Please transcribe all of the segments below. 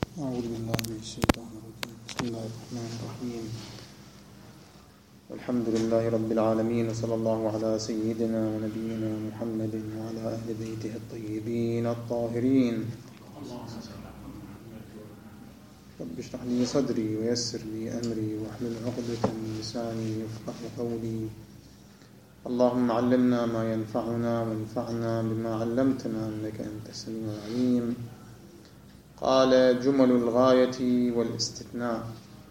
أعوذ بالله من الشيطان الرجيم. بسم الله الرحمن الرحيم. الحمد لله رب العالمين، وصلى الله على سيدنا ونبينا محمد وعلى أهل بيته الطيبين الطاهرين. رب اشرح لي صدري ويسر لي أمري واحلل عقدة من لساني يفقهوا قولي. اللهم علمنا ما ينفعنا وانفعنا بما علمتنا إنك أنت السميع العليم. قال: جمل الغاية والاستثناء.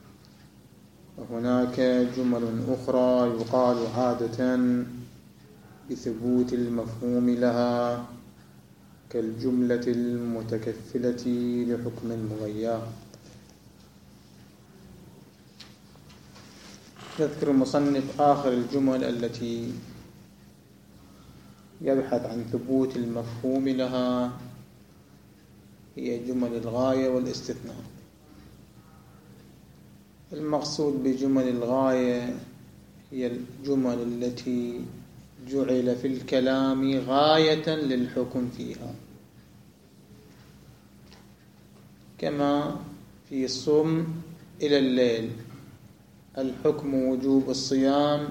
وهناك جمل أخرى يقال عادة بثبوت المفهوم لها، كالجملة المتكفلة لحكم المغيّر. يذكر المصنف آخر الجمل التي يبحث عن ثبوت المفهوم لها هي جمل الغاية والاستثناء. المقصود بجمل الغاية هي الجمل التي جعل في الكلام غاية للحكم فيها، كما في الصوم إلى الليل الحكم وجوب الصيام،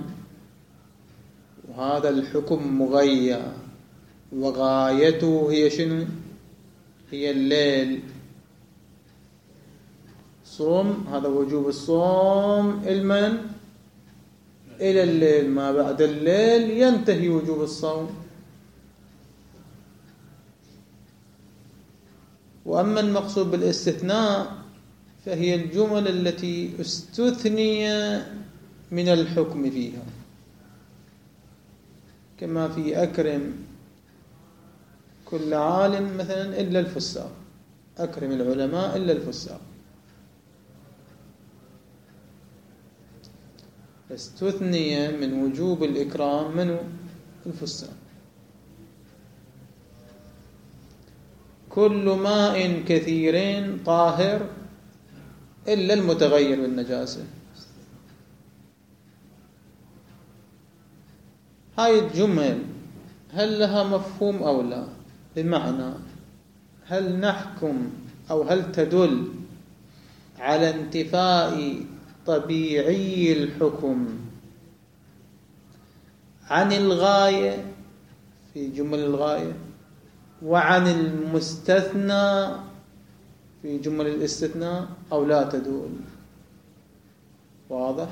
وهذا الحكم مغيّر وغايته هي شنو؟ هي الليل. صوم، هذا وجوب الصوم المن إلى الليل، ما بعد الليل ينتهي وجوب الصوم. وأما المقصود بالاستثناء فهي الجمل التي استثني من الحكم فيها، كما في أكرم كل عالم مثلا إلا الفساق، أكرم العلماء إلا الفساق. استثني من وجوب الإكرام من الفساق. كل ماء كثير طاهر إلا المتغير بالنجاسة. هاي الجمل هل لها مفهوم أو لا؟ بمعنى هل نحكم أو هل تدل على انتفاء طبيعي الحكم عن الغاية في جمل الغاية، وعن المستثنى في جمل الاستثناء، أو لا تدل؟ واضح؟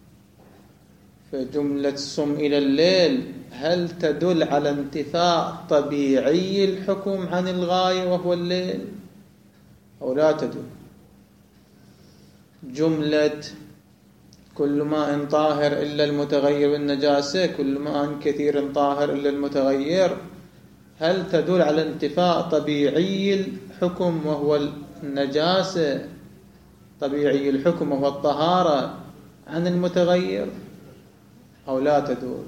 فجملة الصم إلى الليل هل تدل على انتفاء طبيعي الحكم عن الغاية وهو الليل، أو لا تدل؟ جملة كل ماء طاهر إلا المتغير بالنجاسة، كل ماء كثير طاهر إلا المتغير، هل تدل على انتفاء طبيعي الحكم وهو النجاسة، طبيعي الحكم وهو الطهارة، عن المتغير، أو لا تدل؟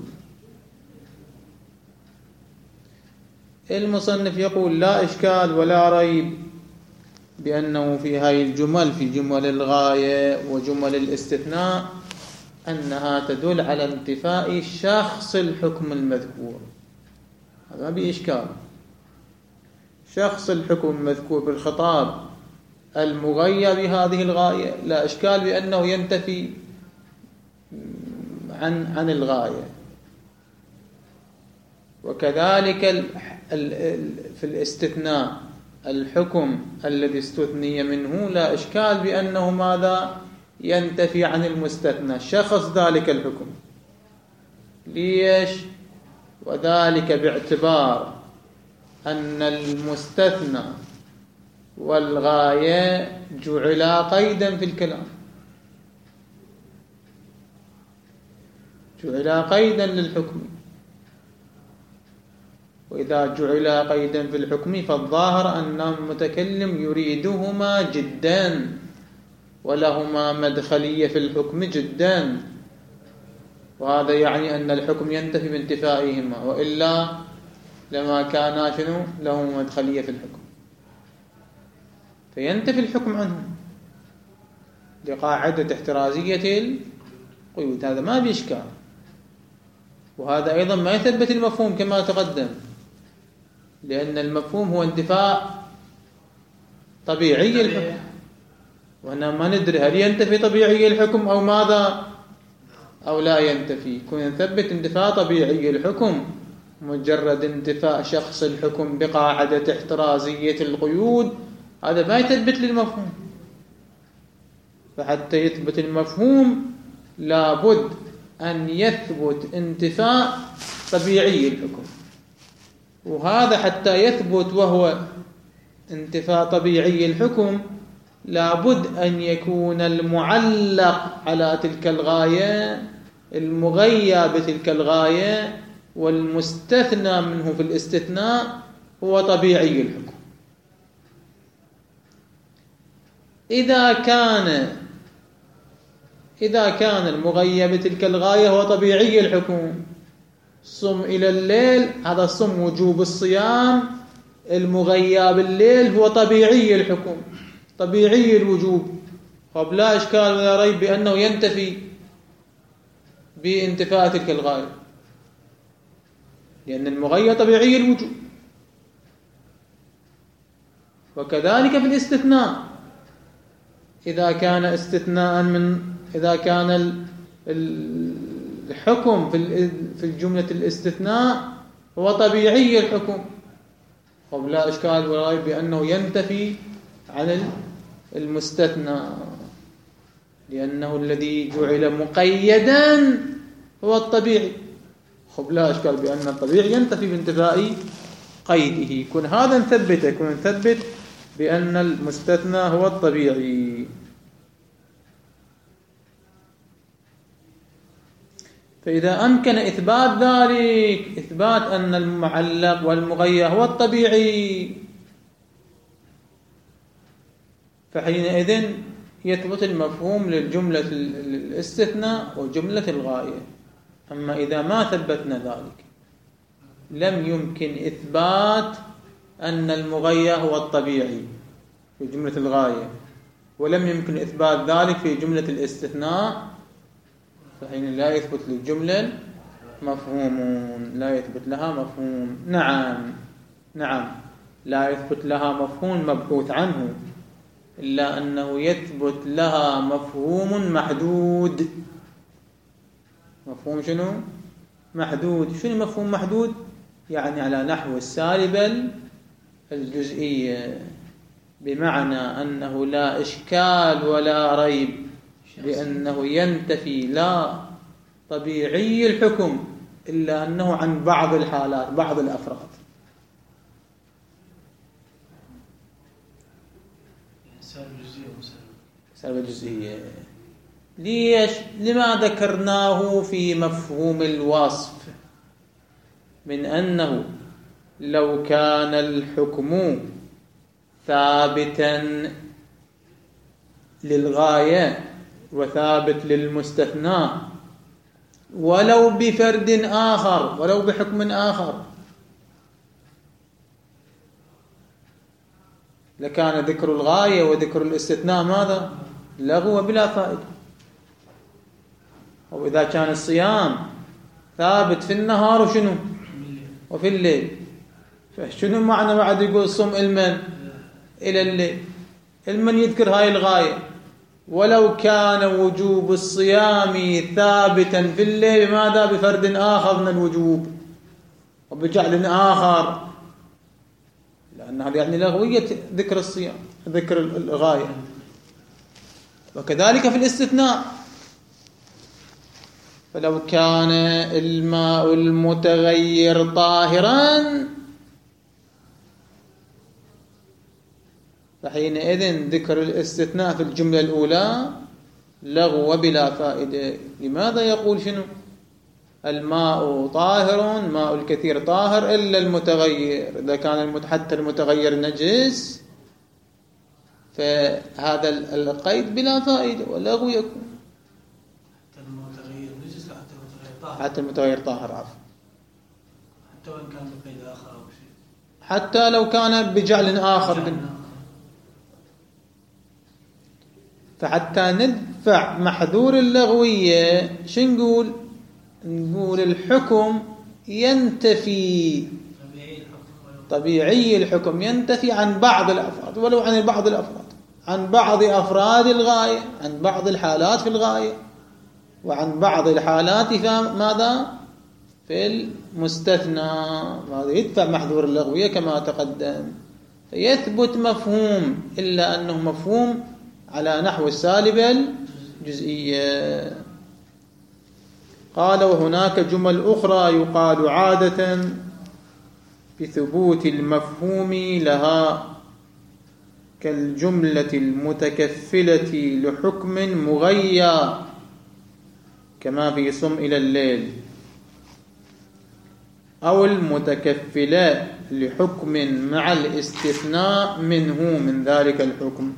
المصنف يقول: لا إشكال ولا ريب بأنه في هذه الجمل، في جمل الغاية وجمل الاستثناء، أنها تدل على انتفاء شخص الحكم المذكور. هذا ما بإشكال. شخص الحكم المذكور بالخطاب المغيّر بهذه الغاية لا إشكال بأنه ينتفي عن الغاية. وكذلك في الاستثناء الحكم الذي استثني منه لا إشكال بأنه ماذا؟ ينتفي عن المستثنى، شخص ذلك الحكم. ليش؟ وذلك باعتبار أن المستثنى والغاية جعلا قيدا في الكلام، جعلا قيدا للحكم. وإذا جعلا قيدا في الحكم فالظاهر أن المتكلم يريدهما جدا، ولهما مدخلية في الحكم جدا، وهذا يعني أن الحكم ينتفي بانتفائهما، وإلا لما كان شنو له مدخلية في الحكم، فينتفي الحكم عنهم لقاعدة احترازية القيود. هذا ما بإشكال. وهذا أيضا ما يثبت المفهوم كما تقدم، لأن المفهوم هو انتفاء طبيعي الحكم. وهنا ما ندري هل ينتفي طبيعي الحكم أو ماذا أو لا ينتفي. كون نثبت انتفاء طبيعي الحكم مجرد انتفاء شخص الحكم بقاعدة احترازية القيود، هذا ما يثبت للمفهوم. فحتى يثبت المفهوم لابد أن يثبت انتفاء طبيعي الحكم، وهذا حتى يثبت وهو انتفاء طبيعي الحكم لابد أن يكون المعلق على تلك الغاية المغيى بتلك الغاية والمستثنى منه في الاستثناء هو طبيعي الحكم. إذا كان المغيى بتلك الغاية هو طبيعي الحكم، صم إلى الليل، هذا الصم وجوب الصيام، المغيى بالليل هو طبيعي الحكم طبيعي الوجوب، فبلا إشكال ولا ريب بأنه ينتفي بانتفاء تلك الغاية، لأن المغيى طبيعي الوجوب. وكذلك في الاستثناء، إذا كان الحكم في الجملة الاستثناء هو طبيعي الحكم، ولا إشكال ولا ريب بأنه ينتفي عن المستثنى، لأنه الذي جعل مقيدا هو الطبيعي، ولا إشكال بأن الطبيعي ينتفي بانتفاء قيده. كن هذا نثبت بأن المستثنى هو الطبيعي. فإذا أمكن إثبات ذلك، إثبات أن المعلق والمغير هو الطبيعي، فحينئذ يثبت المفهوم للجملة الاستثناء وجملة الغاية. أما إذا ما ثبتنا ذلك لم يمكن إثبات أن المغير هو الطبيعي في جملة الغاية، ولم يمكن إثبات ذلك في جملة الاستثناء، فحين لا يثبت للجملة مفهوم، لا يثبت لها مفهوم. نعم لا يثبت لها مفهوم مبحوث عنه، إلا أنه يثبت لها مفهوم محدود. مفهوم شنو؟ محدود. شنو مفهوم محدود؟ يعني على نحو السالبة الجزئية، بمعنى أنه لا إشكال ولا ريب بأنه ينتفي لا طبيعي الحكم إلا أنه عن بعض الحالات، بعض الأفراد. سالبة جزئية. ليش؟ لما ذكرناه في مفهوم الوصف من أنه لو كان الحكم ثابتا للغاية وثابت للمستثنى ولو بفرد آخر، ولو بحكم آخر، لكان ذكر الغاية وذكر الاستثناء ماذا؟ لغو بلا فائدة. وإذا كان الصيام ثابت في النهار وشنو؟ وفي الليل، فشنو معنى بعد يقول صم المن إلى الليل؟ المن يذكر هاي الغاية، ولو كان وجوب الصيام ثابتا في الليل ماذا؟ بفرد آخر من الوجوب وبجعل آخر، لأن هذا يعني لغوية ذكر الصيام، ذكر الغاية. وكذلك في الاستثناء، فلو كان الماء المتغير طاهرا فحينئذ ذكر الاستثناء في الجملة الأولى لغو بلا فائدة. لماذا يقول شنو؟ الماء طاهر، ماء الكثير طاهر إلا المتغير، إذا كان حتى المتغير نجس فهذا القيد بلا فائدة ولغو يكون. حتى المتغير نجس، حتى المتغير طاهر، حتى المتغير طاهر، عفوا، حتى وإن كان بقيد آخر أو شيء، حتى لو كان بجعل آخر. فحتى ندفع محذور اللغوية شو نقول الحكم ينتفي، طبيعي الحكم ينتفي عن بعض الأفراد ولو عن بعض الأفراد، عن بعض أفراد الغاية، عن بعض الحالات في الغاية، وعن بعض الحالات في ماذا؟ في المستثنى. هذا يدفع محذور اللغوية كما تقدم، فيثبت مفهوم، إلا أنه مفهوم على نحو السالبة الجزئية. قال: وهناك جمل أخرى يقال عادة بثبوت المفهوم لها، كالجملة المتكفلة لحكم مغيى كما في صم إلى الليل، أو المتكفلة لحكم مع الاستثناء منه من ذلك الحكم.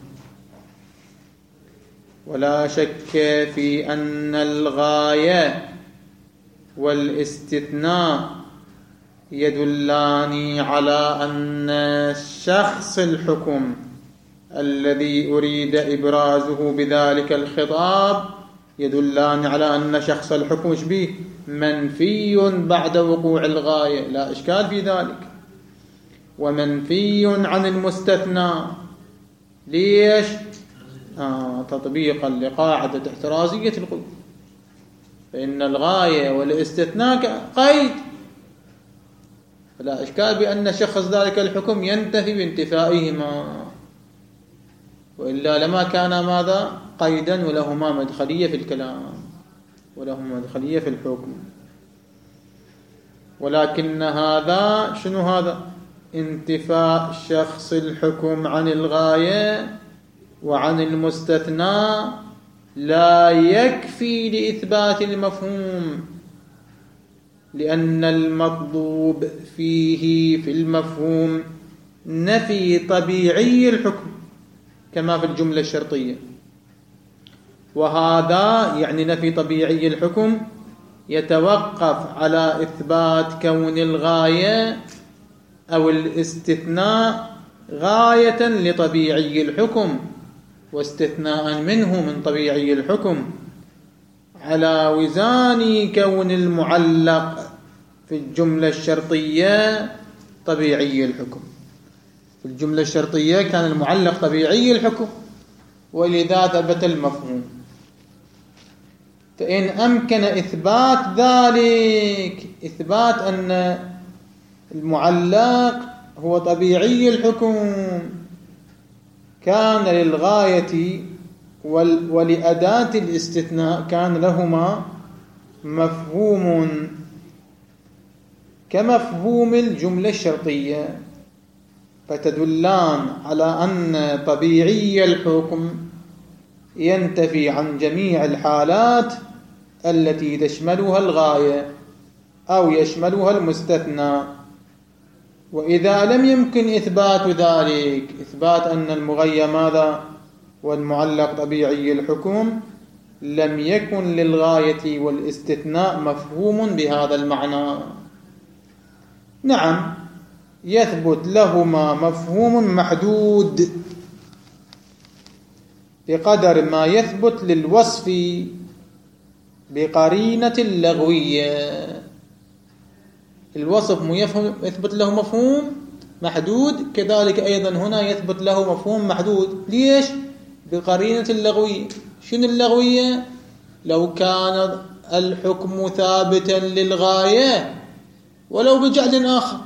ولا شك في أن الغاية والاستثناء يدلان على أن شخص الحكم الذي أريد إبرازه بذلك الخطاب، يدلان على أن شخص الحكم به منفي بعد وقوع الغاية، لا إشكال في ذلك، ومنفي عن المستثنى. ليش؟ تطبيقا لقاعدة احترازية القيود، فإن الغاية والاستثناء قيد، فلا إشكال بأن شخص ذلك الحكم ينتفي بانتفائهما، وإلا لما كان ماذا؟ قيدا، ولهما مدخلية في الكلام، ولهما مدخلية في الحكم. ولكن هذا شنو هذا؟ انتفاء شخص الحكم عن الغاية وعن المستثنى لا يكفي لإثبات المفهوم، لأن المطلوب فيه في المفهوم نفي طبيعي الحكم كما في الجملة الشرطية، وهذا يعني نفي طبيعي الحكم يتوقف على إثبات كون الغاية أو الاستثناء غاية لطبيعي الحكم واستثناء منه من طبيعي الحكم، على وزان كون المعلق في الجملة الشرطية طبيعي الحكم. في الجملة الشرطية كان المعلق طبيعي الحكم، ولذا ثبت المفهوم. فإن أمكن إثبات ذلك، إثبات أن المعلق هو طبيعي الحكم، كان للغاية ولأداة الاستثناء كان لهما مفهوم كمفهوم الجملة الشرطية، فتدلان على أن طبيعي الحكم ينتفي عن جميع الحالات التي تشملها الغاية أو يشملها المستثنى. وإذا لم يمكن إثبات ذلك، إثبات أن المغيى ماذا؟ والمعلق طبيعي الحكم، لم يكن للغاية والاستثناء مفهوم بهذا المعنى. نعم، يثبت لهما مفهوم محدود بقدر ما يثبت للوصف بقرينة اللغوية. الوصف يثبت له مفهوم محدود، كذلك أيضا هنا يثبت له مفهوم محدود. ليش؟ بقرينة اللغوية. شنو اللغوية؟ لو كان الحكم ثابتا للغاية ولو بجعل آخر،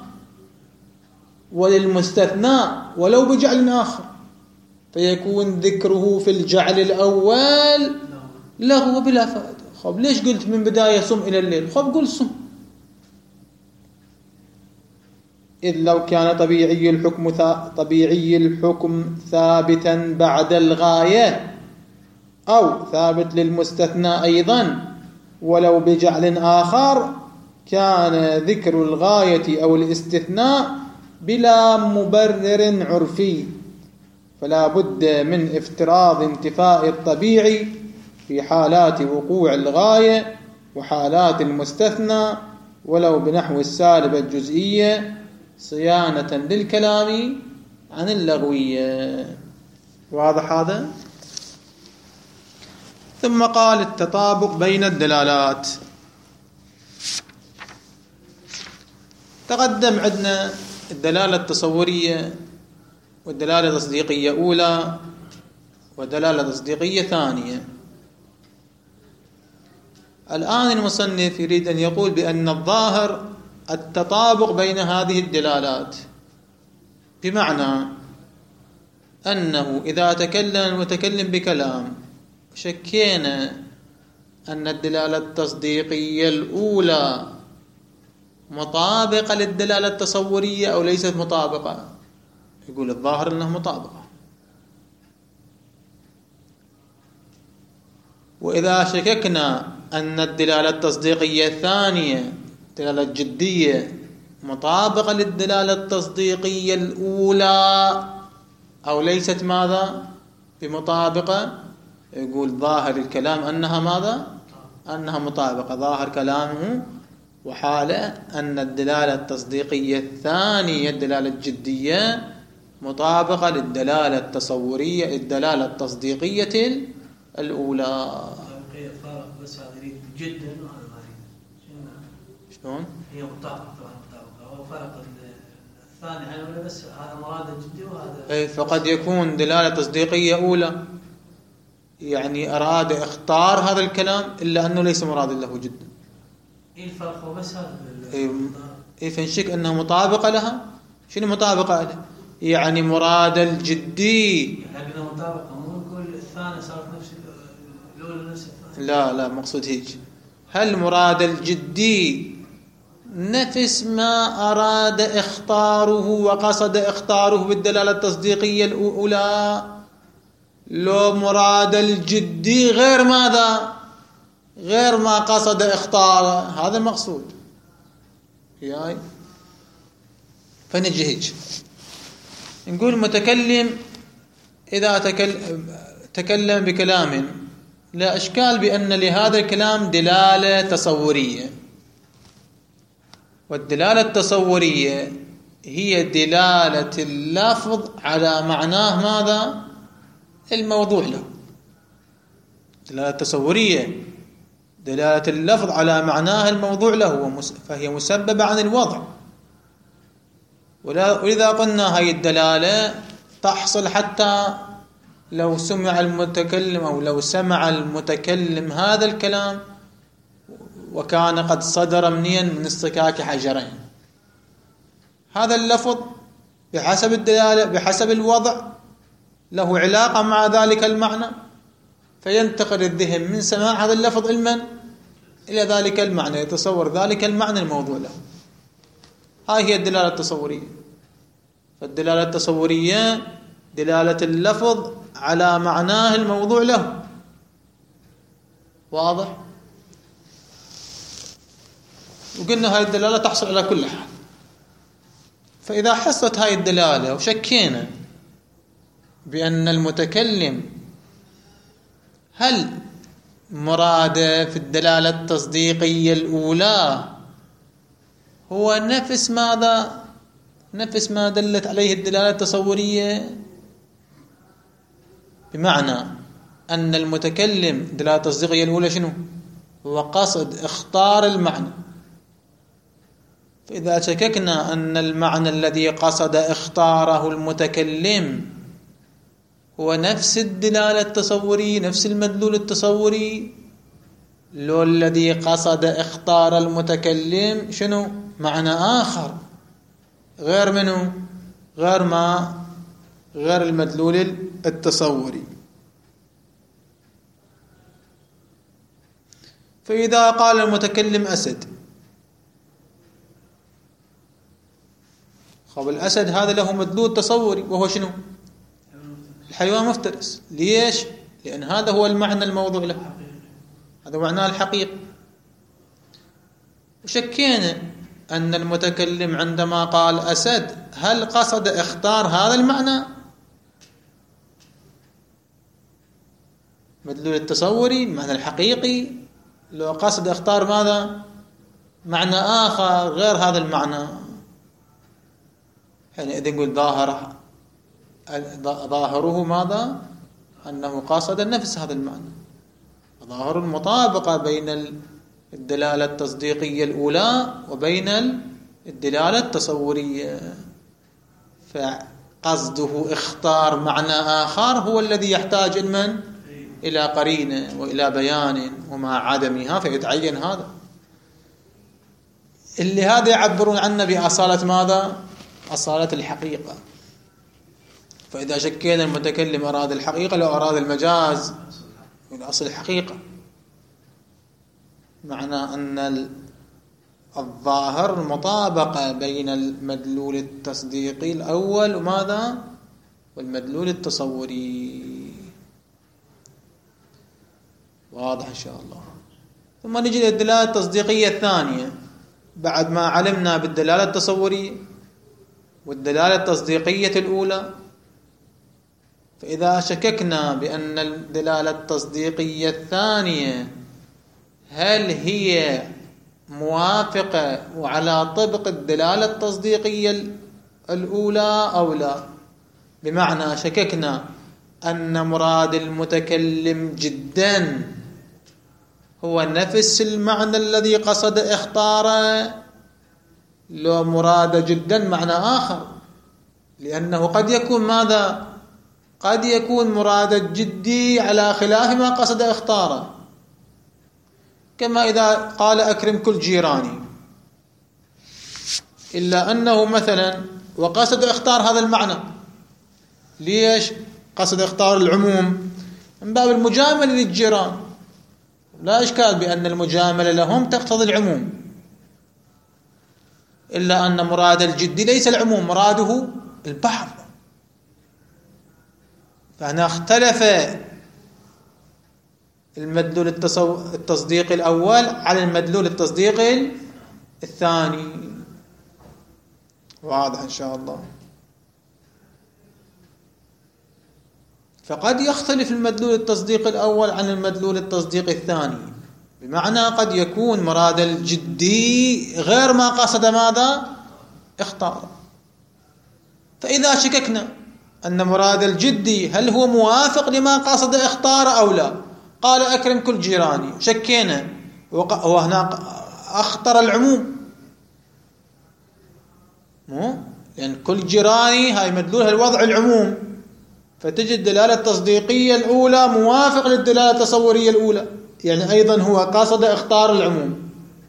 وللمستثنى ولو بجعل آخر، فيكون ذكره في الجعل الأول لغو بلا فائدة. خب ليش قلت من بداية صم إلى الليل؟ خب قل صم، إذ لو كان طبيعي الحكم ثابتا بعد الغاية أو ثابت للمستثنى أيضا ولو بجعل آخر، كان ذكر الغاية أو الاستثناء بلا مبرر عرفي، فلا بد من افتراض انتفاء الطبيعي في حالات وقوع الغاية وحالات المستثنى ولو بنحو السالبة الجزئية، صيانة للكلام عن اللغوية. واضح هذا؟ ثم قال: التطابق بين الدلالات. تقدم عندنا الدلالة التصورية والدلالة التصديقية أولى، ودلالة تصديقية ثانية. الآن المصنف يريد أن يقول بأن الظاهر التطابق بين هذه الدلالات، بمعنى أنه إذا تكلم المتكلم بكلام شكينا أن الدلالة التصديقية الأولى مطابقة للدلالة التصورية أو ليست مطابقة، يقول الظاهر أنها مطابقة. وإذا شككنا أن الدلالة التصديقية الثانية الدلالة الجدية مطابقة للدلالة التصديقية الأولى أو ليست ماذا بمطابقة، يقول ظاهر الكلام أنها ماذا؟ أنها مطابقة. ظاهر كلامه وحاله أن الدلالة التصديقية الثانية الدلالة الجدية مطابقة للدلالة التصورية الدلالة التصديقية الأولى. فرق بس هذا يريد جدا وهذا ما يريد. شلون؟ هي مطابقة طبعا مطابقة، وفرق الثاني على بس هذا مراد جدي وهذا. أي فقد يكون دلالة تصديقية أولى يعني أراد اختار هذا الكلام إلا أنه ليس مراد له جدا. إيه الفرق هو بس هذا. إيه فنشك أنها مطابقة لها. شنو مطابقة لها؟ يعني مراد الجدي. حقنا مطابقة مو نقول الثاني صارت نفس الأولى نفس الثاني. لا مقصود هيك. هل مراد الجدي نفس ما أراد اختاره وقصد اختاره بالدلالة التصديقية الأولى، لو مراد الجدي غير ماذا؟ غير ما قصد اختاره، هذا المقصود. ياي فنجي هيك نقول المتكلم إذا تكلم بكلام لا إشكال بأن لهذا الكلام دلالة تصورية، والدلالة التصورية هي دلالة اللفظ على معناه ماذا؟ الموضوع له. دلالة التصورية دلالة اللفظ على معناه الموضوع له، فهي مسببة عن الوضع. ولذا قلنا هاي الدلالة تحصل حتى لو سمع المتكلم أو لو سمع المتكلم هذا الكلام وكان قد صدر من اصطكاك حجرين. هذا اللفظ بحسب الدلالة بحسب الوضع له علاقة مع ذلك المعنى، فينتقل الذهن من سماع هذا اللفظ إلى ذلك المعنى، يتصور ذلك المعنى الموضوع له. هاي هي الدلالة التصورية. فالدلالة التصورية دلالة اللفظ على معناه الموضوع له. واضح؟ وقلنا هاي الدلالة تحصل على كل حال. فإذا حصلت هاي الدلالة وشكينا بأن المتكلم هل مراده في الدلالة التصديقية الأولى هو نفس ماذا؟ نفس ما دلت عليه الدلالة التصورية، بمعنى أن المتكلم الدلالة التصديقية الأولى شنو؟ هو قصد اختار المعنى. فإذا شككنا أن المعنى الذي قصد اختاره المتكلم هو نفس الدلالة التصورية نفس المدلول التصوري، لو الذي قصد اختار المتكلم شنو؟ معنى آخر غير منه غير المدلول التصوري. فإذا قال المتكلم أسد، خب الأسد هذا له مدلول تصوري وهو شنو؟ الحيوان مفترس. ليش؟ لأن هذا هو المعنى الموضوع له، هذا معناه الحقيقي. وشكينا أن المتكلم عندما قال أسد هل قصد اختار هذا المعنى مدلول التصوري المعنى الحقيقي، لو قصد اختار ماذا؟ معنى آخر غير هذا المعنى، يعني إذا نقول ظاهره ماذا؟ أنه قصد نفس هذا المعنى. ظاهر المطابقة بين الدلالة التصديقية الأولى وبين الدلالة التصورية. قصده اختار معنى آخر هو الذي يحتاج إلى قرينة وإلى بيان، ومع عدمها فيتعين هذا. اللي هذا يعبرون عنه بأصالة ماذا؟ أصالة الحقيقة. فإذا شكينا المتكلم أراد الحقيقة لو أراد المجاز من أصل الحقيقة، معنى أن الظاهر مطابقة بين المدلول التصديقي الأول وماذا؟ والمدلول التصوري. واضح إن شاء الله. ثم نجي للدلالة التصديقية الثانية بعد ما علمنا بالدلالة التصورية والدلالة التصديقية الأولى. فإذا شككنا بأن الدلالة التصديقية الثانية هل هي موافقة وعلى طبق الدلالة التصديقية الأولى أو لا، بمعنى شككنا أن مراد المتكلم جدا هو نفس المعنى الذي قصد اختاره، لو مراد جدا معنى آخر، لأنه قد يكون ماذا؟ قد يكون مراد الجدي على خلاف ما قصد اختاره، كما إذا قال أكرم كل جيراني، إلا أنه مثلا وقصد اختار هذا المعنى. ليش قصد اختار العموم؟ من باب المجاملة للجيران، لا إشكال بأن المجاملة لهم تقتضي العموم، إلا أن مراد الجدي ليس العموم، مراده البحر. فهنا اختلف المدلول التصديق الأول على المدلول التصديق الثاني. واضح إن شاء الله. فقد يختلف المدلول التصديق الأول عن المدلول التصديق الثاني، بمعنى قد يكون مراد الجدي غير ما قصد ماذا؟ اختار. فإذا شككنا أن مراد الجدي هل هو موافق لما قصد اختار أو لا، قال أكرم كل جيراني، شكينا وهنا اختار العموم، لأن كل جيراني هاي مدلولها الوضع العموم، فتجد الدلالة التصديقية الأولى موافق للدلالة التصورية الأولى، يعني أيضا هو قصد اختار العموم.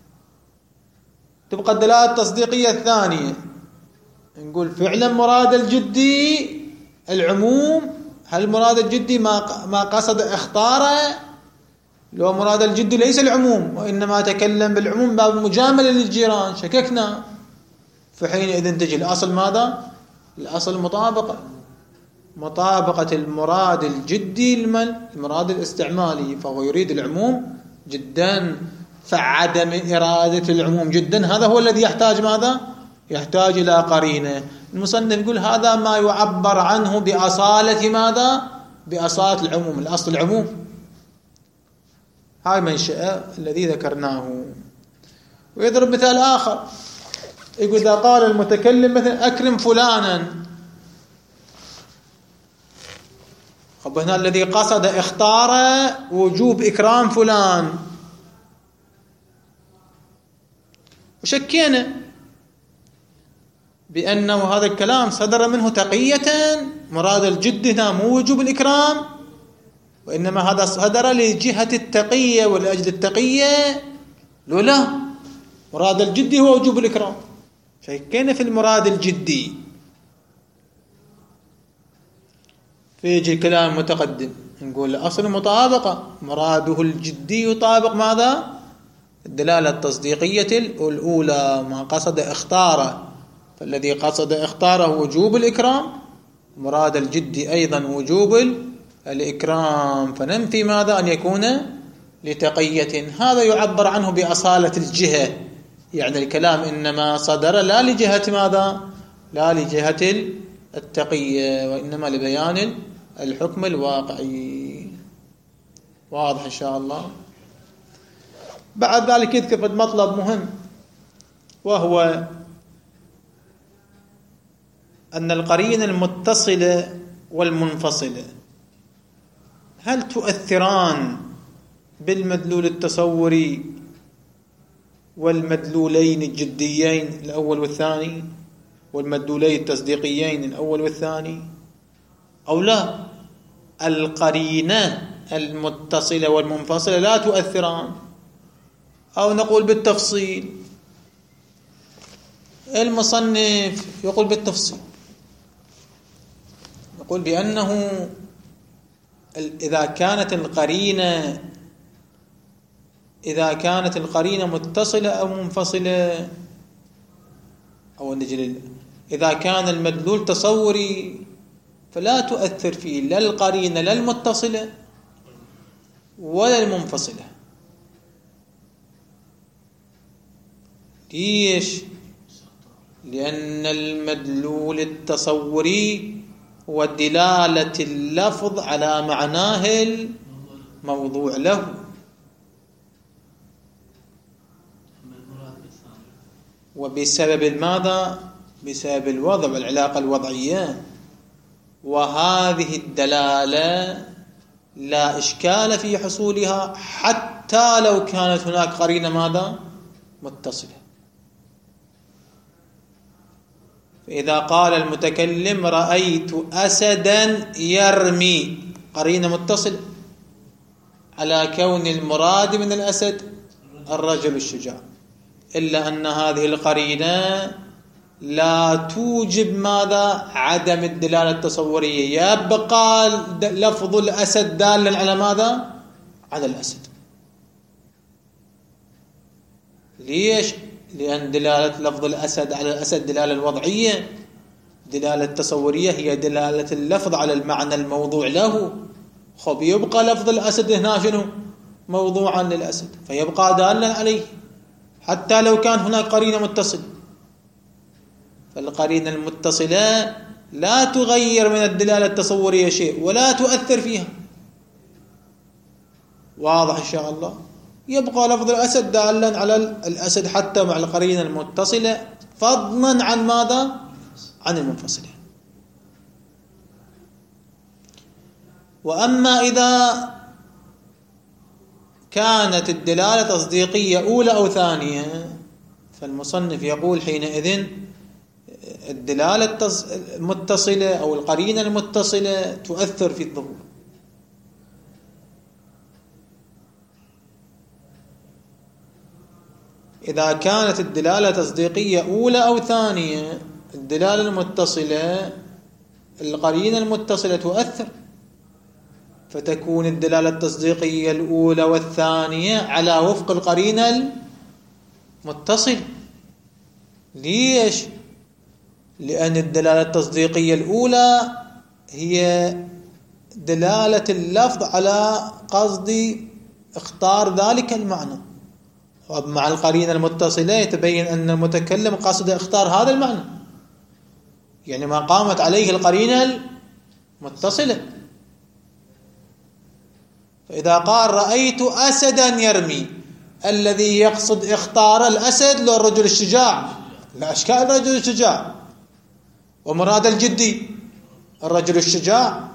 تبقى الدلالة التصديقية الثانية نقول فعلا مراد الجدي العموم، هل مراد الجدي ما قصد اختاره؟ لو مراد الجدي ليس العموم وإنما تكلم بالعموم باب مجاملة للجيران، شككنا، فحينئذ تجي الأصل ماذا؟ الأصل مطابقة المراد الجدي المراد الاستعمالي، فهو يريد العموم جدا، فعدم إرادة العموم جدا هذا هو الذي يحتاج ماذا؟ يحتاج إلى قرينة. المصنف يقول هذا ما يعبر عنه بأصالة ماذا؟ بأصالة العموم، الأصل العموم. هاي منشأ الذي ذكرناه. ويضرب مثال آخر، يقول إذا قال المتكلم مثلا أكرم فلانا، طب هنا الذي قصد اختار وجوب إكرام فلان، وشكينا بأنه هذا الكلام صدر منه تقية، مراد الجد هنا مو وجوب الإكرام، وإنما هذا صدر لجهة التقية ولأجل التقية، لا مراد الجدي هو وجوب الإكرام. شكينا في المراد الجدي، فيجي كلام متقدم نقول أصل مطابقة، مراده الجدي يطابق ماذا؟ الدلالة التصديقية الأولى، ما قصد اختاره، فالذي قصد اختاره وجوب الإكرام، مراد الجدي أيضا وجوب الإكرام، فننفي ماذا؟ أن يكون لتقية. هذا يعبر عنه بأصالة الجهة، يعني الكلام إنما صدر لا لجهة ماذا؟ لا لجهة التقية، وإنما لبيان الحكم الواقعي. واضح إن شاء الله. بعد ذلك يذكر مطلب مهم، وهو أن القرينة المتصلة والمنفصلة هل تؤثران بالمدلول التصوري والمدلولين الجديين الأول والثاني؟ والمدلولين التصديقيين الأول والثاني، أو لا القرينة المتصلة والمنفصلة لا تؤثران، أو نقول بالتفصيل. المصنف يقول بالتفصيل، يقول بأنه إذا كانت القرينة متصلة أو منفصلة، أو إذا كان المدلول تصوري فلا تؤثر فيه لا القرينة لا المتصلة ولا المنفصلة. ليش؟ لأن المدلول التصوري هو دلالة اللفظ على معناه الموضوع له، وبسبب ماذا؟ بسبب الوضع والعلاقة الوضعية. وهذه الدلالة لا إشكال في حصولها حتى لو كانت هناك قرينة ماذا؟ متصلة. فإذا قال المتكلم رأيت أسدا يرمي، قرينة متصلة على كون المراد من الأسد الرجل الشجاع، إلا أن هذه القرينة لا توجب ماذا؟ عدم الدلالة التصورية، يبقى لفظ الأسد دالا على ماذا؟ على الأسد. ليش؟ لأن دلالة لفظ الأسد على الأسد دلالة الوضعية، دلالة التصورية هي دلالة اللفظ على المعنى الموضوع له. خب يبقى لفظ الأسد هنا شنو؟ موضوعا للأسد، فيبقى دالا عليه حتى لو كان هناك قرينة متصلة. فالقرينة المتصلة لا تغير من الدلالة التصورية شيء ولا تؤثر فيها. واضح إن شاء الله؟ يبقى لفظ الأسد دالا على الأسد حتى مع القرينة المتصلة، فضلا عن ماذا؟ عن المنفصلة. وأما إذا كانت الدلالة تصديقية أولى أو ثانية، فالمصنف يقول حينئذ الدلالة المتصلة أو القرينة المتصلة تؤثر في الظهور. إذا كانت الدلالة تصديقية أولى أو ثانية، الدلالة المتصلة القرينة المتصلة تؤثر، فتكون الدلالة التصديقية الأولى والثانية على وفق القرينة المتصلة. ليش؟ لأن الدلالة التصديقية الأولى هي دلالة اللفظ على قصد اختار ذلك المعنى، ومع القرينة المتصلة يتبين أن المتكلم قصد اختار هذا المعنى، يعني ما قامت عليه القرينة المتصلة. فإذا قال رأيت أسدا يرمي، الذي يقصد اختار الأسد لو الرجل الشجاع، لا أشكال الرجل الشجاع، ومراد الجدي الرجل الشجاع.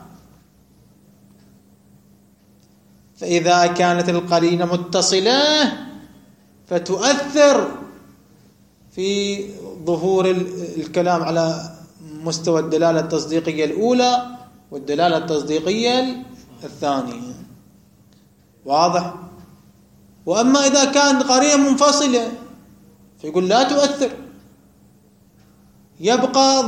فإذا كانت القرينة متصلة فتؤثر في ظهور الكلام على مستوى الدلالة التصديقية الأولى والدلالة التصديقية الثانية. واضح؟ وأما إذا كان قرينة منفصلة فيقول لا تؤثر، يبقى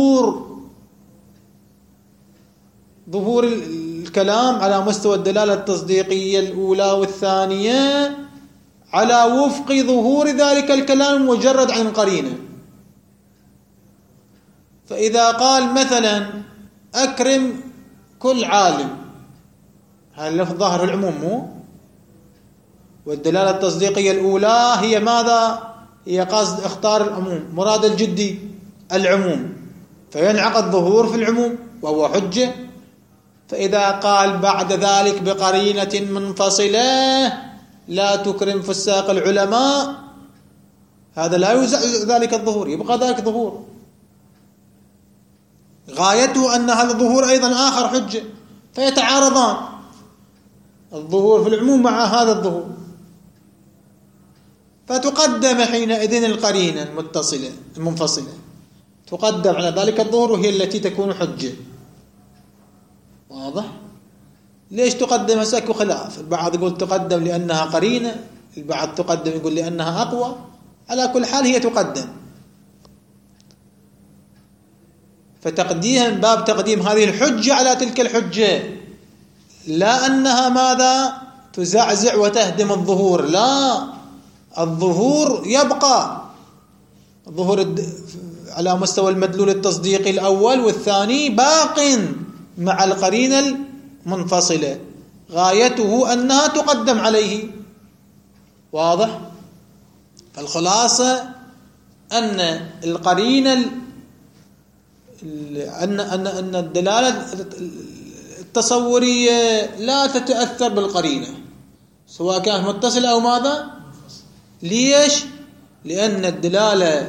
ظهور الكلام على مستوى الدلالة التصديقية الأولى والثانية على وفق ظهور ذلك الكلام مجرد عن قرينة. فإذا قال مثلا أكرم كل عالم، هذا اللفظ ظاهر العموم مو؟ والدلالة التصديقية الأولى هي ماذا؟ هي قصد اختار العموم، مراد الجدي العموم، فينعقد ظهور في العموم وهو حجة. فإذا قال بعد ذلك بقرينة منفصلة لا تكرم فساق العلماء، هذا لا يوزع ذلك الظهور، يبقى ذلك ظهور غايته أن هذا الظهور أيضا آخر حجة، فيتعارضان الظهور في العموم مع هذا الظهور. فتقدم حينئذ القرينة المنفصلة تقدم على ذلك الظهور وهي التي تكون حجة. واضح؟ ليش تقدم؟ مساك خلاف، البعض يقول تقدم لأنها قرينة، البعض تقدم يقول لأنها أقوى. على كل حال هي تقدم، فتقديمها من باب تقديم هذه الحجة على تلك الحجة، لا أنها ماذا تزعزع وتهدم الظهور. لا، الظهور يبقى، الظهور على مستوى المدلول التصديقي الأول والثاني باق مع القرينة المنفصلة، غايته أنها تقدم عليه. واضح؟ فالخلاصة أن القرينة أن الدلالة التصورية لا تتأثر بالقرينة سواء كانت متصلة أو ماذا. ليش؟ لأن الدلالة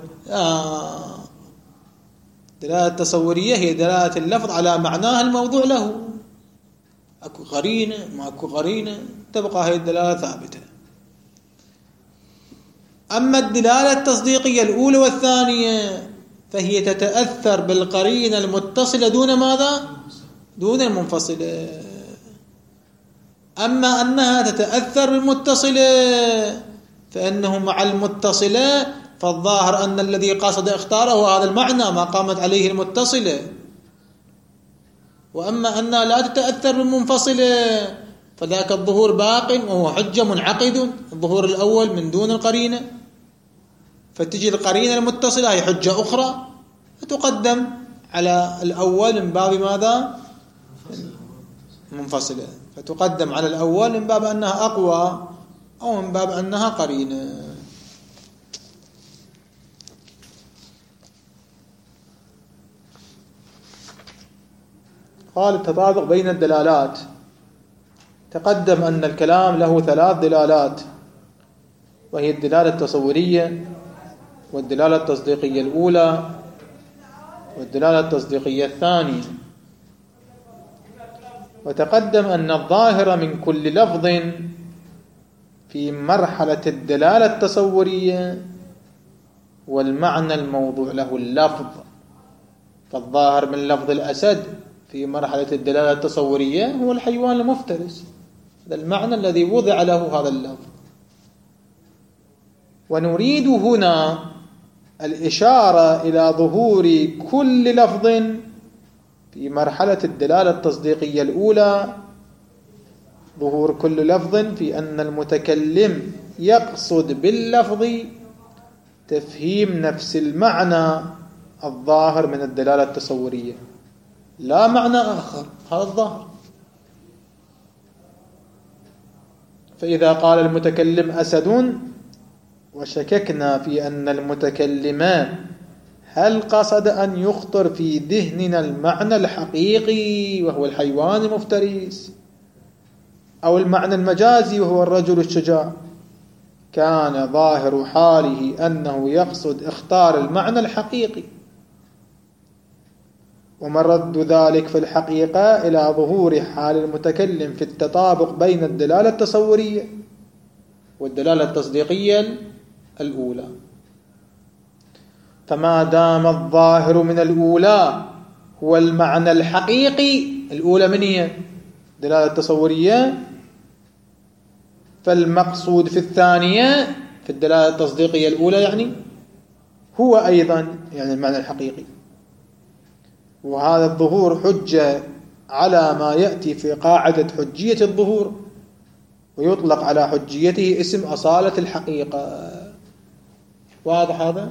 الدلالة التصورية هي دلالة اللفظ على معناه الموضوع له، أكو قرينة ما أكو قرينة تبقى هي الدلالة ثابتة. أما الدلالة التصديقية الأولى والثانية فهي تتأثر بالقرينة المتصلة دون ماذا؟ دون المنفصلة. أما أنها تتأثر بالمتصلة فإنه مع المتصلة فالظاهر أن الذي قصد اختاره هذا المعنى ما قامت عليه المتصلة. وأما أنها لا تتأثر بالمنفصلة فذاك الظهور باق وهو حجة منعقد، الظهور الأول من دون القرينة، فتجي القرينة المتصلة هي حجة أخرى فتقدم على الأول من باب ماذا؟ منفصلة، فتقدم على الأول من باب أنها أقوى أو من باب أنها قرينة. قال التطابق بين الدلالات. تقدم أن الكلام له 3 دلالات، وهي الدلالة التصورية والدلالة التصديقية الأولى والدلالة التصديقية الثانية. وتقدم أن الظاهر من كل لفظ في مرحلة الدلالة التصورية والمعنى الموضوع له اللفظ. فالظاهر من لفظ الأسد في مرحلة الدلالة التصورية هو الحيوان المفترس، هذا المعنى الذي وضع له هذا اللفظ. ونريد هنا الإشارة إلى ظهور كل لفظ في مرحلة الدلالة التصديقية الأولى، ظهور كل لفظ في أن المتكلم يقصد باللفظ تفهيم نفس المعنى الظاهر من الدلالة التصورية، لا معنى آخر، هذا الظاهر. فإذا قال المتكلم أسد وشككنا في أن المتكلم هل قصد أن يخطر في ذهننا المعنى الحقيقي وهو الحيوان المفترس أو المعنى المجازي وهو الرجل الشجاع، كان ظاهر حاله أنه يقصد اختار المعنى الحقيقي، ومرد ذلك في الحقيقة إلى ظهور حال المتكلم في التطابق بين الدلالة التصورية والدلالة التصديقية الأولى. فما دام الظاهر من الأولى هو المعنى الحقيقي، الأولى من هي؟ الدلالة التصورية، فالمقصود في الثانية في الدلالة التصديقية الأولى يعني هو أيضا يعني المعنى الحقيقي. وهذا الظهور حجة على ما يأتي في قاعدة حجية الظهور، ويطلق على حجيته اسم أصالة الحقيقة. واضح هذا؟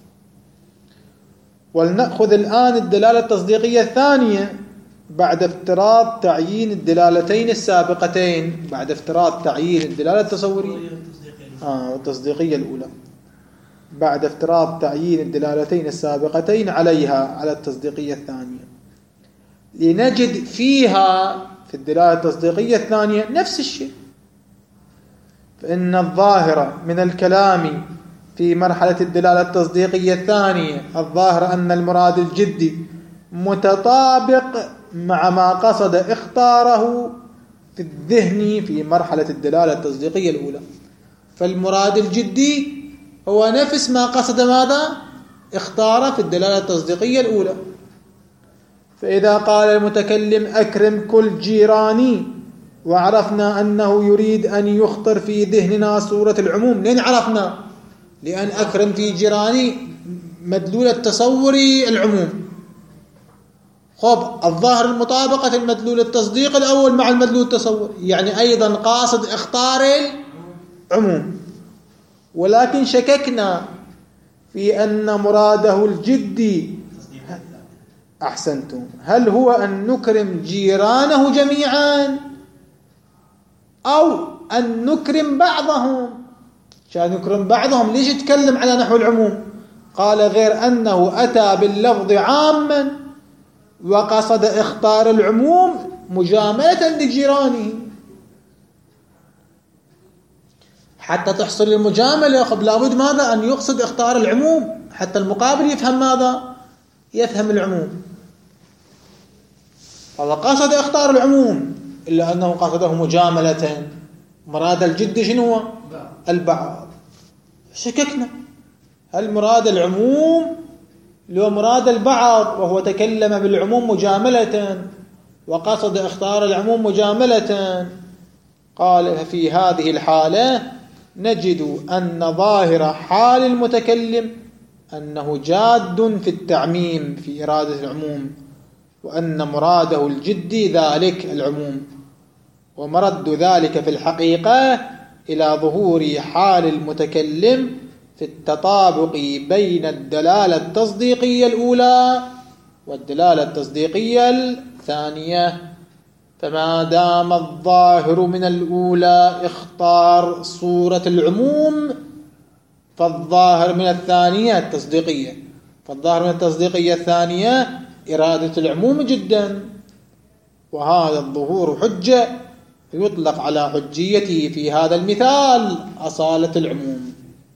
ولنأخذ الآن الدلالة التصديقية الثانية بعد افتراض تعيين الدلالتين السابقتين، بعد افتراض تعيين الدلالة التصورية والتصديقية الأولى، بعد افتراض تعيين الدلالتين السابقتين عليها على التصديقية الثانية، لنجد فيها في الدلالة التصديقية الثانية نفس الشيء. فإن الظاهر من الكلام في مرحلة الدلالة التصديقية الثانية الظاهر أن المراد الجدي متطابق مع ما قصد اختاره في الذهن في مرحلة الدلالة التصديقية الأولى. فالمراد الجدي هو نفس ما قصد ماذا؟ اختار في الدلالة التصديقية الأولى. فإذا قال المتكلم أكرم كل جيراني، وعرفنا أنه يريد أن يخطر في ذهننا صورة العموم. لين عرفنا؟ لأن أكرم في جيراني مدلول التصوري العموم. خب الظاهر المطابقة المدلول التصديق الأول مع المدلول التصوري، يعني أيضا قاصد اختار العموم. ولكن شككنا في أن مراده الجدي، أحسنتم، هل هو أن نكرم جيرانه جميعا أو أن نكرم بعضهم؟ عشان نكرم بعضهم ليش يتكلم على نحو العموم؟ قال غير أنه أتى باللفظ عاما وقصد اختار العموم مجاملة لجيرانه. حتى تحصل المجاملة خب لابد ماذا؟ أن يقصد اختار العموم حتى المقابل يفهم ماذا؟ يفهم العموم. فهو قصد اختار العموم إلا أنه قصده مجاملة. مراد الجد شنو هو؟ البعض. شككنا هل مراد العموم لو مراد البعض، وهو تكلم بالعموم مجاملة وقصد اختار العموم مجاملة. قال ففي هذه الحالة نجد أن ظاهر حال المتكلم أنه جاد في التعميم في إرادة العموم، وأن مراده الجدي ذلك العموم، ومرد ذلك في الحقيقة إلى ظهور حال المتكلم في التطابق بين الدلالة التصديقية الأولى والدلالة التصديقية الثانية. فما دام الظاهر من الأولى اختار صورة العموم، فالظاهر من الثانية التصديقية، فالظاهر من التصديقية الثانية إرادة العموم جدا. وهذا الظهور حجة يطلق على حجيته في هذا المثال أصالة العموم.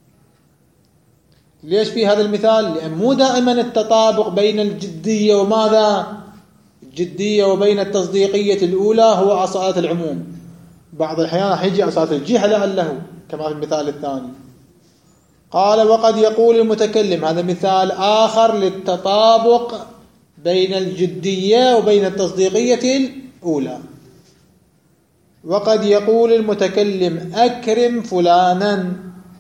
ليش في هذا المثال؟ لأن مو دائما التطابق بين الجدية وماذا؟ الجدية وبين التصديقية الأولى هو أصالة العموم. بعض الأحيان يجي أصالة الجهة لعله كما في المثال الثاني. قال وقد يقول المتكلم، هذا مثال آخر للتطابق بين الجدية وبين التصديقية الأولى. وقد يقول المتكلم أكرم فلانا،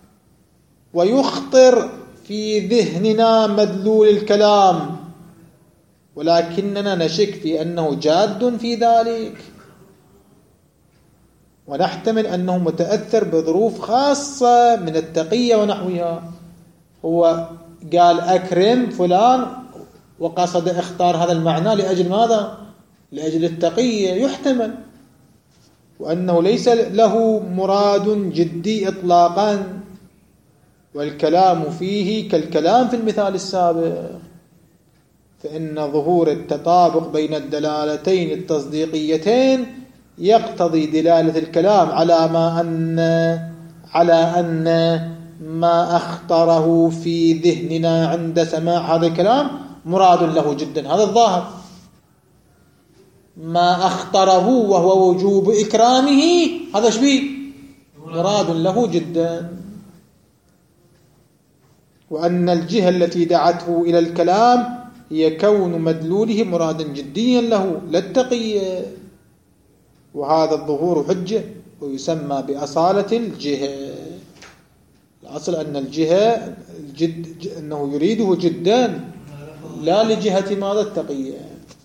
ويخطر في ذهننا مدلول الكلام، ولكننا نشك في أنه جاد في ذلك، ونحتمل أنه متأثر بظروف خاصة من التقية ونحوها. هو قال أكرم فلان وقصد اختار هذا المعنى لأجل ماذا؟ لأجل التقية، يحتمل، وأنه ليس له مراد جدي إطلاقا، والكلام فيه كالكلام في المثال السابق. فإن ظهور التطابق بين الدلالتين التصديقيتين يقتضي دلالة الكلام على أن ما اختاره في ذهننا عند سماع هذا الكلام مراد له جدا. هذا الظاهر ما اختاره وهو وجوب إكرامه، هذا شبيه مراد له جدا. وأن الجهة التي دعته إلى الكلام هي كون مدلوله مرادا جديا له لا التقية. وهذا الظهور حجة ويسمى بأصالة الجهة. الأصل أن الجهة أنه يريده جدا لا لجهة ماذا؟ التقية.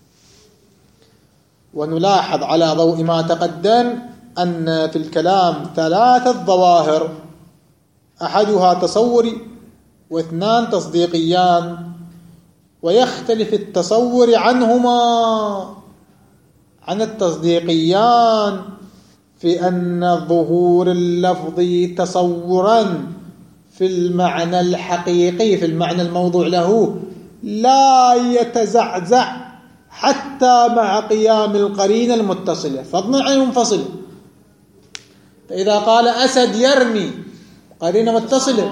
ونلاحظ على ضوء ما تقدم أن في الكلام ثلاثة ظواهر، أحدها تصوري واثنان تصديقيان، ويختلف التصور عنهما عن التصديقيان في أن ظهور اللفظ تصورا في المعنى الحقيقي في المعنى الموضوع له لا يتزعزع حتى مع قيام القرينة المتصلة، فضلا عن المنفصلة. فإذا قال أسد يرمي قرينة متصلة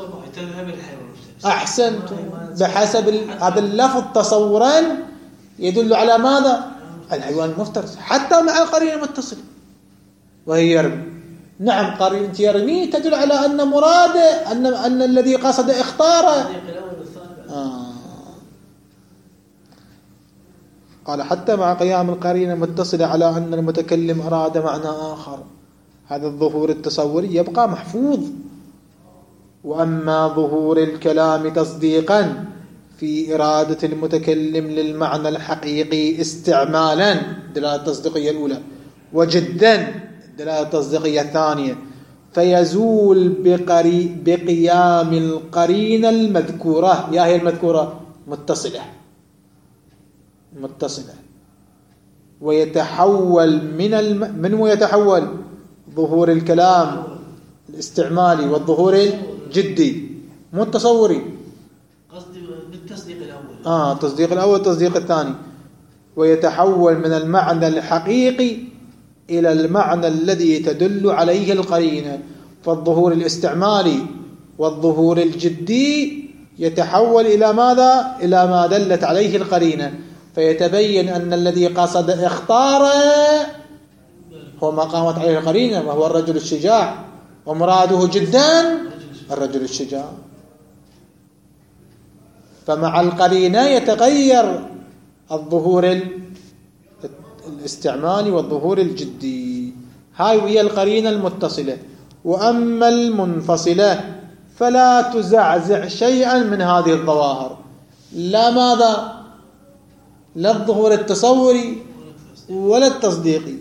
أحسنت، بحسب هذا اللفظ تصورا يدل على ماذا؟ الحيوان المفترس حتى مع قرينة متصلة وهي يرمي. نعم قرينة يرمي تدل على أن مراده أن الذي قصد اختاره قال حتى مع قيام القرينة متصلة على أن المتكلم أراد معنى آخر، هذا الظهور التصوري يبقى محفوظ. وأما ظهور الكلام تصديقا في إرادة المتكلم للمعنى الحقيقي استعمالا، الدلالة التصديقية الأولى، وجدا الدلالة التصديقية الثانية، فيزول بقيام القرينة المذكورة. يا هي المذكورة؟ متصلة، ويتحول من ويتحول ظهور الكلام الاستعمالي والظهور الجدي، مو التصوري. قصدي بالتصديق الأول. التصديق الأول والتصديق الثاني. ويتحول من المعنى الحقيقي إلى المعنى الذي تدل عليه القرينة. فالظهور الاستعمالي والظهور الجدي يتحول إلى ماذا؟ إلى ما دلت عليه القرينة، فيتبين أن الذي قصد اختار هو ما قامت عليه القرينة، وهو الرجل الشجاع، ومراده جدا الرجل الشجاع. فمع القرينة يتغير الظهور الاستعمالي والظهور الجدي. هاي هي القرينة المتصلة. وأما المنفصلة فلا تزعزع شيئا من هذه الظواهر، لا ماذا؟ لا الظهور التصوري ولا التصديقي،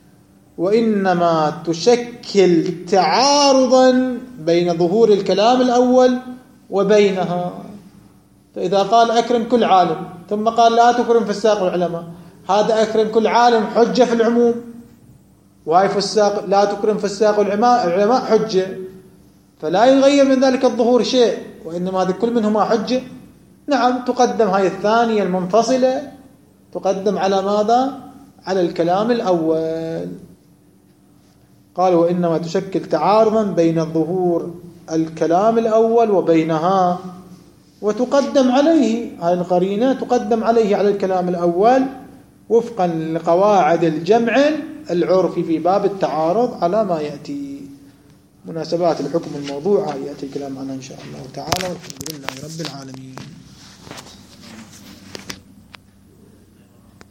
وإنما تشكل تعارضا بين ظهور الكلام الأول وبينها. فإذا قال أكرم كل عالم ثم قال لا تكرم فساق العلماء، هذا أكرم كل عالم حجة في العموم، وهاي فساق لا تكرم فساق العلماء حجة، فلا يغير من ذلك الظهور شيء، وإنما هذه كل منهما حجة. نعم، تقدم هاي الثانية المنفصلة، تقدم على ماذا؟ على الكلام الأول. قال وإنما تشكل تعارضا بين ظهور الكلام الأول وبينها، وتقدم عليه هاي القرينة، تقدم عليه على الكلام الأول وفقا لقواعد الجمع العرفي في باب التعارض على ما يأتي. مناسبات الحكم الموضوعة يأتي الكلام عنها إن شاء الله تعالى، والحمد لله رب العالمين.